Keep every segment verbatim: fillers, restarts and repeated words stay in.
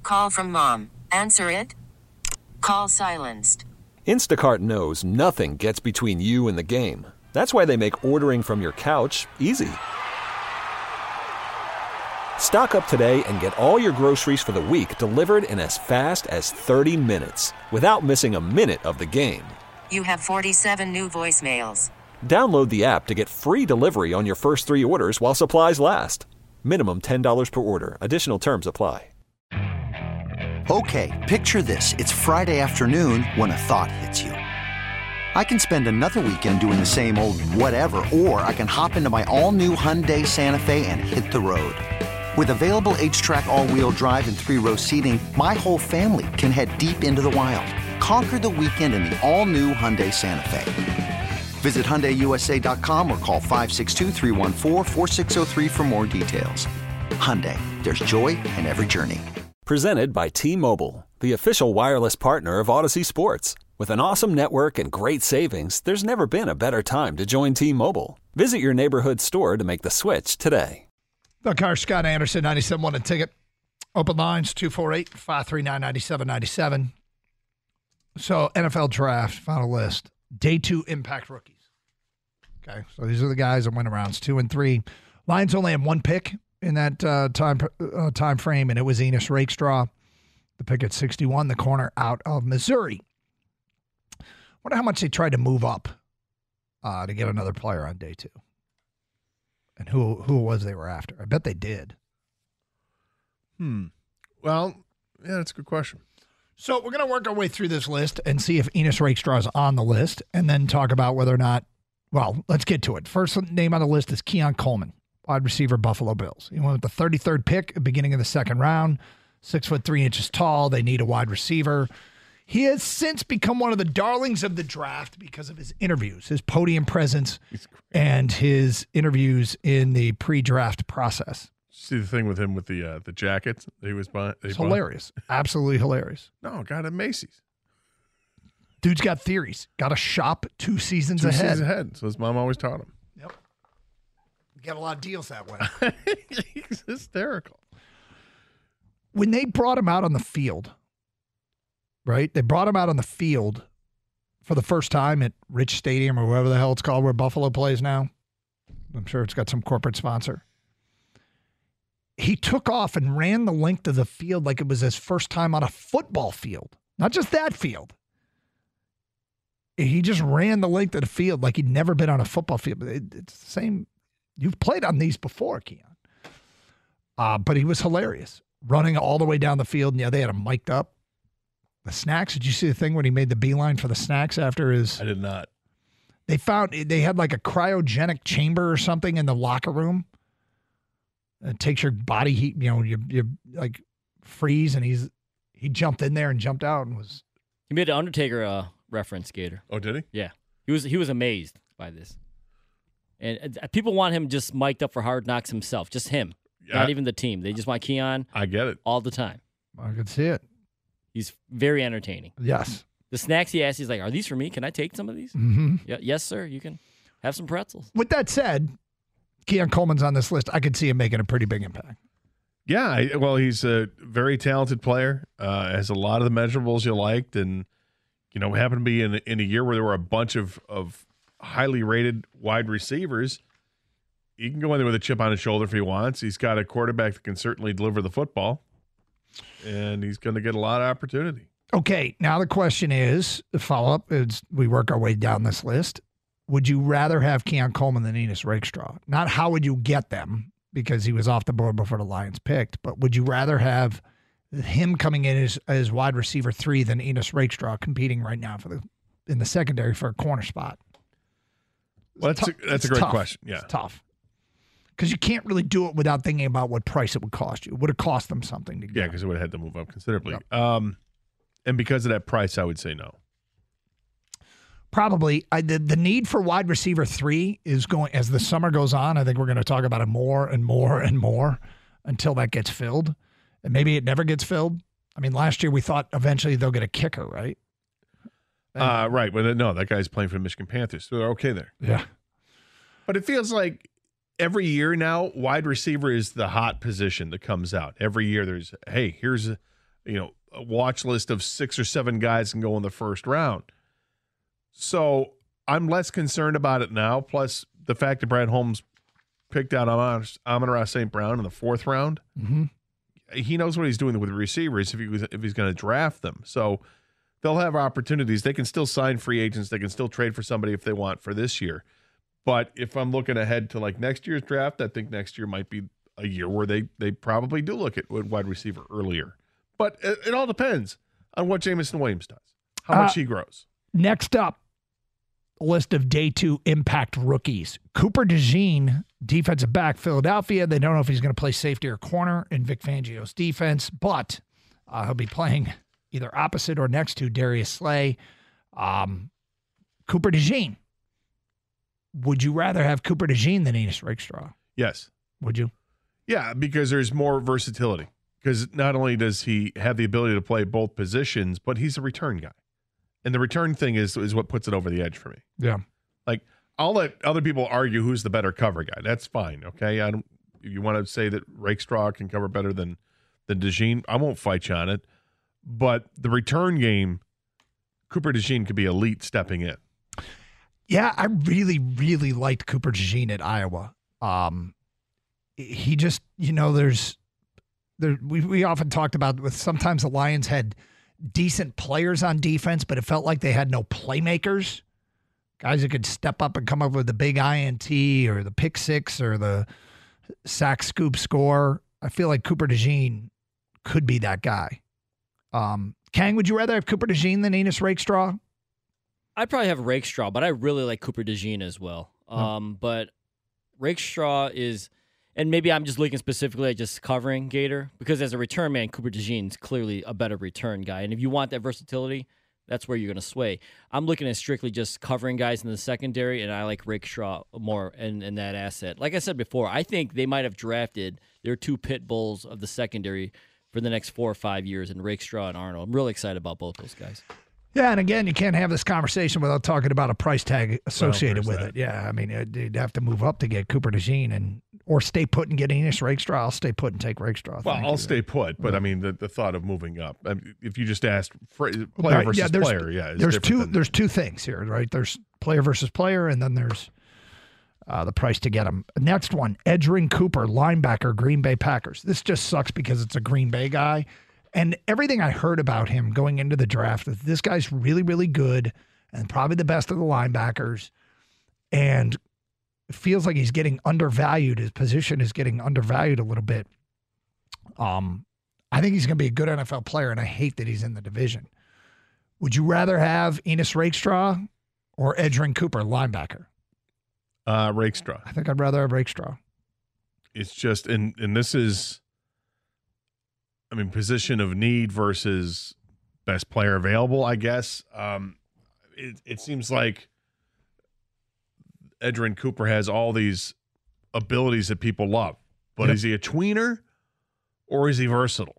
Call from mom. Answer it. Call silenced. Instacart knows nothing gets between you and the game. That's why they make ordering from your couch easy. Stock up today and get all your groceries for the week delivered in as fast as thirty minutes without missing a minute of the game. You have forty-seven new voicemails. Download the app to get free delivery on your first three orders while supplies last. Minimum ten dollars per order. Additional terms apply. Okay, picture this. It's Friday afternoon when a thought hits you. I can spend another weekend doing the same old whatever, or I can hop into my all-new Hyundai Santa Fe and hit the road. With available H-Track all-wheel drive and three-row seating, my whole family can head deep into the wild. Conquer the weekend in the all-new Hyundai Santa Fe. Visit Hyundai U S A dot com or call five six two, three one four, four six zero three for more details. Hyundai, there's joy in every journey. Presented by T-Mobile, the official wireless partner of Odyssey Sports. With an awesome network and great savings, there's never been a better time to join T-Mobile. Visit your neighborhood store to make the switch today. Bill Carr, Scott Anderson, ninety-seven point one a ticket. Open lines, two four eight, five three nine, nine seven nine seven. So, N F L draft, final list. Day two impact rookies. Okay, so these are the guys that went rounds two and three. Lions only had one pick in that uh, time uh, time frame, and it was Enos Rakestraw, the pick at sixty-one, the corner out of Missouri. Wonder how much they tried to move up uh, to get another player on day two. And who who it was they were after. I bet they did. Hmm. Well, yeah, that's a good question. So we're going to work our way through this list and see if Enos Rakestraw is on the list, and then talk about whether or not, well, let's get to it. First name on the list is Keon Coleman, wide receiver, Buffalo Bills. He went with the thirty-third pick at the beginning of the second round, six foot three inches tall. They need a wide receiver. He has since become one of the darlings of the draft because of his interviews, his podium presence, and his interviews in the pre-draft process. See the thing with him with the uh, the jackets that he was buying? It's hilarious. Absolutely hilarious. No, got at Macy's. Dude's got theories. Got a shop two seasons two ahead. Two seasons ahead. So his mom always taught him. Yep. Get a lot of deals that way. He's hysterical. When they brought him out on the field, right? They brought him out on the field for the first time at Rich Stadium or whatever the hell it's called where Buffalo plays now. I'm sure it's got some corporate sponsor. He took off and ran the length of the field like it was his first time on a football field. Not just that field. He just ran the length of the field like he'd never been on a football field. It's the same. You've played on these before, Keon. Uh, but he was hilarious. Running all the way down the field. And yeah, they had him mic'd up. The snacks, did you see the thing when he made the beeline for the snacks after his... I did not. They found, they had like a cryogenic chamber or something in the locker room. It takes your body heat, you know, you you like freeze, and he's he jumped in there and jumped out and was... He made an Undertaker uh, reference, Gator. Oh, did he? Yeah. He was he was amazed by this. And uh, people want him just mic'd up for Hard Knocks himself, just him, yeah. Not even the team. They just want Keon. I get it. All the time. I could see it. He's very entertaining. Yes. The snacks he asked, he's like, are these for me? Can I take some of these? Mm-hmm. Yeah, yes, sir. You can have some pretzels. With that said, Keon Coleman's on this list. I could see him making a pretty big impact. Yeah, I, well, he's a very talented player. Uh, has a lot of the measurables you liked, and you know, happened to be in in a year where there were a bunch of of highly rated wide receivers. He can go in there with a chip on his shoulder if he wants. He's got a quarterback that can certainly deliver the football, and he's going to get a lot of opportunity. Okay, now the question is, the follow-up is we work our way down this list. Would you rather have Keon Coleman than Enos Rakestraw? Not how would you get them, because he was off the board before the Lions picked, but would you rather have him coming in as, as wide receiver three than Enos Rakestraw competing right now for the in the secondary for a corner spot? Well, that's, t- a, that's a great tough. question. Yeah, it's tough. Because you can't really do it without thinking about what price it would cost you. It would have cost them something to get. Yeah, because it would have had to move up considerably. Yep. Um, and because of that price, I would say no. Probably. I, the, the need for wide receiver three is going, as the summer goes on, I think we're going to talk about it more and more and more until that gets filled. And maybe it never gets filled. I mean, last year we thought eventually they'll get a kicker, right? Uh, right. But no, that guy's playing for the Michigan Panthers, so they're okay there. Yeah. But it feels like every year now, wide receiver is the hot position that comes out. Every year there's, hey, here's a, you know, a watch list of six or seven guys can go in the first round. So I'm less concerned about it now. Plus the fact that Brad Holmes picked out Amon-Ra Saint Brown in the fourth round. Mm-hmm. He knows what he's doing with the receivers if he was, if he's going to draft them. So they'll have opportunities. They can still sign free agents. They can still trade for somebody if they want for this year. But if I'm looking ahead to like next year's draft, I think next year might be a year where they they probably do look at wide receiver earlier. But it, it all depends on what Jameson Williams does, how much uh, he grows. Next up, a list of day two impact rookies. Cooper DeJean, defensive back, Philadelphia. They don't know if he's going to play safety or corner in Vic Fangio's defense, but uh, he'll be playing either opposite or next to Darius Slay. Um, Cooper DeJean. Would you rather have Cooper DeJean than Enos Rakestraw? Yes. Would you? Yeah, because there's more versatility. Because not only does he have the ability to play both positions, but he's a return guy. And the return thing is is what puts it over the edge for me. Yeah. Like, I'll let other people argue who's the better cover guy. That's fine, okay? I don't. If you want to say that Rakestraw can cover better than, than DeJean, I won't fight you on it. But the return game, Cooper DeJean could be elite stepping in. Yeah, I really, really liked Cooper DeJean at Iowa. Um, he just, you know, there's, there. We we often talked about with sometimes the Lions had decent players on defense, but it felt like they had no playmakers, guys that could step up and come up with the big I N T or the pick six or the sack scoop score. I feel like Cooper DeJean could be that guy. Um, Kang, would you rather have Cooper DeJean than Enos Rakestraw? I'd probably have Rakestraw, but I really like Cooper DeJean as well. Um, oh. But Rakestraw is, and maybe I'm just looking specifically at just covering Gator, because as a return man, Cooper DeJean is clearly a better return guy. And if you want that versatility, that's where you're going to sway. I'm looking at strictly just covering guys in the secondary, and I like Rakestraw more in, in that asset. Like I said before, I think they might have drafted their two pit bulls of the secondary for the next four or five years in Rakestraw and Arnold. I'm really excited about both those guys. Yeah, and again, you can't have this conversation without talking about a price tag associated well, with that. it. Yeah, I mean, you'd have to move up to get Cooper DeJean and or stay put and get Enos Rakestraw. I'll stay put and take Rakestraw. Well, Thank I'll you. stay put, but I mean, the, the thought of moving up. I mean, if you just asked for player right, versus yeah, there's, player, yeah, there's two. than, There's two things here, right? There's player versus player, and then there's uh, the price to get him. Next one, Edgerrin Cooper, linebacker, Green Bay Packers. This just sucks because it's a Green Bay guy. And everything I heard about him going into the draft, this guy's really, really good and probably the best of the linebackers. And it feels like he's getting undervalued. His position is getting undervalued a little bit. Um, I think he's going to be a good N F L player, and I hate that he's in the division. Would you rather have Enos Rakestraw or Edgerrin Cooper, linebacker? Uh, Rakestraw. I think I'd rather have Rakestraw. It's just, and and this is, I mean, position of need versus best player available, I guess. Um, it, it seems like Edgerrin Cooper has all these abilities that people love, but yep. Is he a tweener or is he versatile?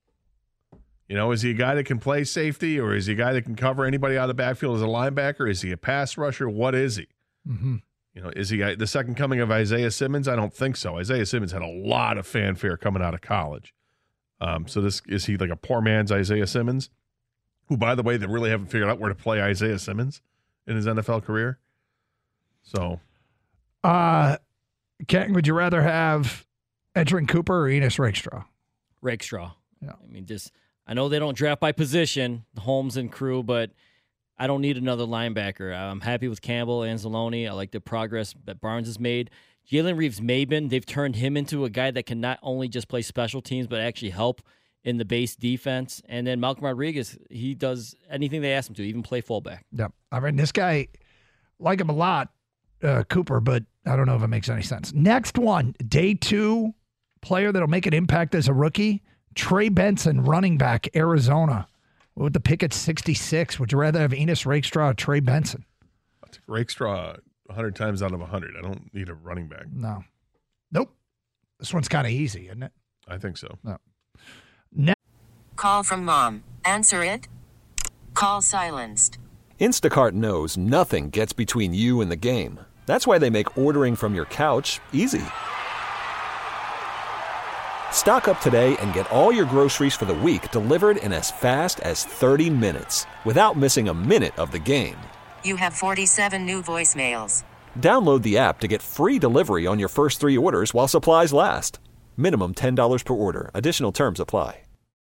You know, is he a guy that can play safety, or is he a guy that can cover anybody out of the backfield as a linebacker? Is he a pass rusher? What is he? Mm-hmm. You know, is he the second coming of Isaiah Simmons? I don't think so. Isaiah Simmons had a lot of fanfare coming out of college. Um, so this is he like a poor man's Isaiah Simmons, who, by the way, they really haven't figured out where to play Isaiah Simmons in his N F L career. So, uh, Ken, would you rather have Edgerrin Cooper or Enos Rakestraw? Rakestraw. Yeah. I mean, just I know they don't draft by position, Holmes and crew, but I don't need another linebacker. I'm happy with Campbell, Anzalone. I like the progress that Barnes has made. Jalen Reeves-Maybin, they've turned him into a guy that can not only just play special teams, but actually help in the base defense. And then Malcolm Rodriguez, he does anything they ask him to, even play fullback. Yep. I mean, this guy, like him a lot, uh, Cooper, but I don't know if it makes any sense. Next one, day two, player that'll make an impact as a rookie, Trey Benson, running back, Arizona. With the pick at sixty-six, would you rather have Enos Rakestraw or Trey Benson? I'll take Rakestraw one hundred times out of one hundred. I don't need a running back. No. Nope. This one's kind of easy, isn't it? I think so. No. Ne- Call from mom. Answer it. Call silenced. Instacart knows nothing gets between you and the game. That's why they make ordering from your couch easy. Stock up today and get all your groceries for the week delivered in as fast as thirty minutes without missing a minute of the game. You have forty-seven new voicemails. Download the app to get free delivery on your first three orders while supplies last. Minimum ten dollars per order. Additional terms apply.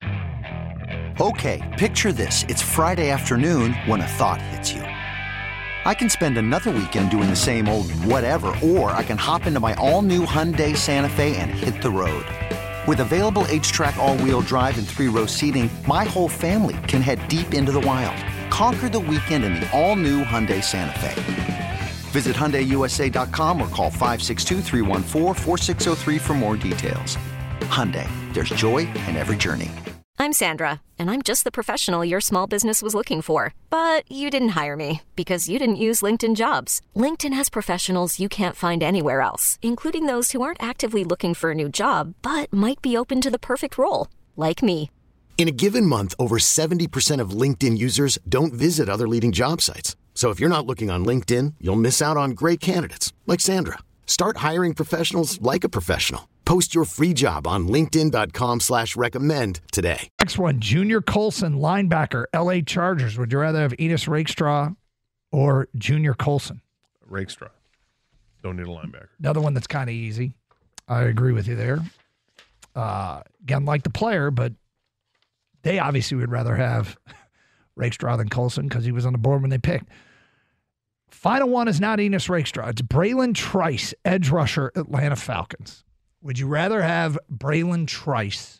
Okay, picture this. It's Friday afternoon when a thought hits you. I can spend another weekend doing the same old whatever, or I can hop into my all-new Hyundai Santa Fe and hit the road. With available H-Track all-wheel drive and three-row seating, my whole family can head deep into the wild. Conquer the weekend in the all-new Hyundai Santa Fe. Visit Hyundai U S A dot com or call five six two, three one four, four six zero three for more details. Hyundai, there's joy in every journey. I'm Sandra, and I'm just the professional your small business was looking for. But you didn't hire me because you didn't use LinkedIn Jobs. LinkedIn has professionals you can't find anywhere else, including those who aren't actively looking for a new job, but might be open to the perfect role, like me. In a given month, over seventy percent of LinkedIn users don't visit other leading job sites. So if you're not looking on LinkedIn, you'll miss out on great candidates like Sandra. Start hiring professionals like a professional. Post your free job on linkedin dot com slash recommend today. Next one, Junior Colson, linebacker, L A Chargers. Would you rather have Enos Rakestraw or Junior Colson? Rakestraw. Don't need a linebacker. Another one that's kind of easy. I agree with you there. Uh, again, like the player, but they obviously would rather have Rakestraw than Colson because he was on the board when they picked. Final one is not Enos Rakestraw. It's Braylon Trice, edge rusher, Atlanta Falcons. Would you rather have Braylon Trice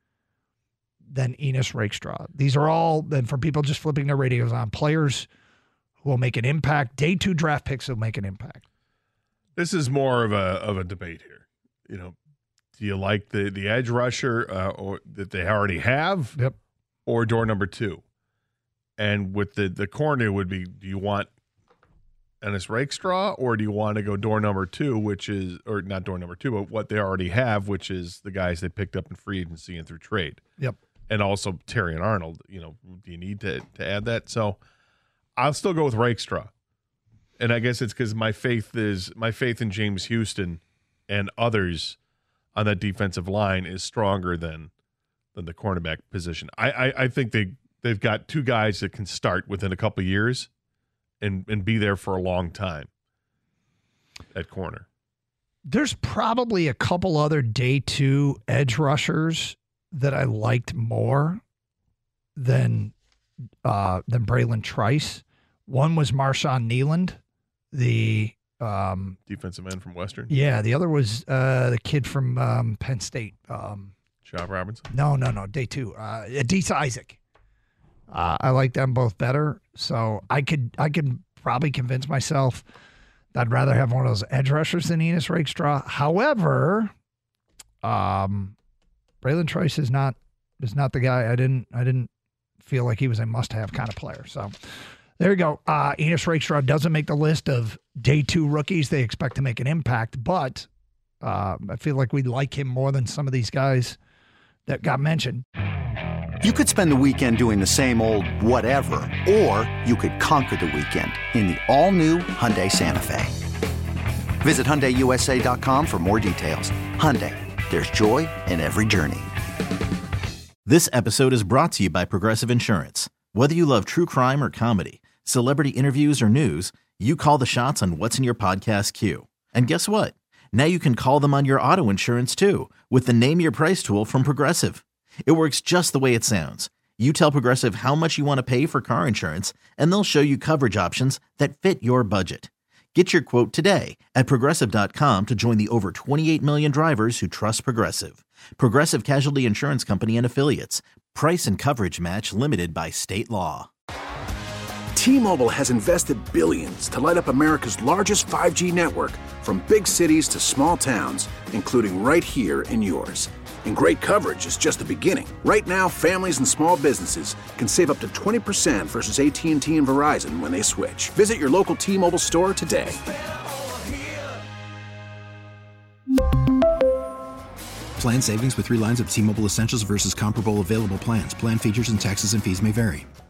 than Enos Rakestraw? These are all, then for people just flipping their radios on, players who will make an impact. Day two draft picks will make an impact. This is more of a of a debate here. You know, do you like the the edge rusher uh, or that they already have? Yep. Or door number two? And with the the corner would be, do you want Enos Rakestraw, or do you want to go door number two, which is, or not door number two, but what they already have, which is the guys they picked up in free agency and through trade? Yep. And also Terry and Arnold. You know, do you need to to add that? So I'll still go with Rakestraw, and I guess it's because my faith is my faith in James Houston and others on that defensive line is stronger than than the cornerback position. I I, I think they they've got two guys that can start within a couple of years. And, and be there for a long time at corner. There's probably a couple other day two edge rushers that I liked more than uh, than Braylon Trice. One was Marshawn Nealand, the um, defensive end from Western. Yeah, the other was uh, the kid from um, Penn State. Um, Chop Robinson? No, no, no. Day two. Uh, Adisa Isaac. Uh, I like them both better, so I could I could probably convince myself that I'd rather have one of those edge rushers than Enos Rakestraw. However, um, Braylon Trice is not is not the guy. I didn't I didn't feel like he was a must-have kind of player. So there you go. Uh, Enos Rakestraw doesn't make the list of day two rookies they expect to make an impact, but uh, I feel like we like him more than some of these guys that got mentioned. You could spend the weekend doing the same old whatever, or you could conquer the weekend in the all-new Hyundai Santa Fe. Visit Hyundai U S A dot com for more details. Hyundai, there's joy in every journey. This episode is brought to you by Progressive Insurance. Whether you love true crime or comedy, celebrity interviews or news, you call the shots on what's in your podcast queue. And guess what? Now you can call them on your auto insurance too with the Name Your Price tool from Progressive. It works just the way it sounds. You tell Progressive how much you want to pay for car insurance, and they'll show you coverage options that fit your budget. Get your quote today at Progressive dot com to join the over twenty-eight million drivers who trust Progressive. Progressive Casualty Insurance Company and Affiliates. Price and coverage match limited by state law. T-Mobile has invested billions to light up America's largest five G network, from big cities to small towns, including right here in yours. And great coverage is just the beginning. Right now, families and small businesses can save up to twenty percent versus A T and T and Verizon when they switch. Visit your local T-Mobile store today. Plan savings with three lines of T-Mobile Essentials versus comparable available plans. Plan features and taxes and fees may vary.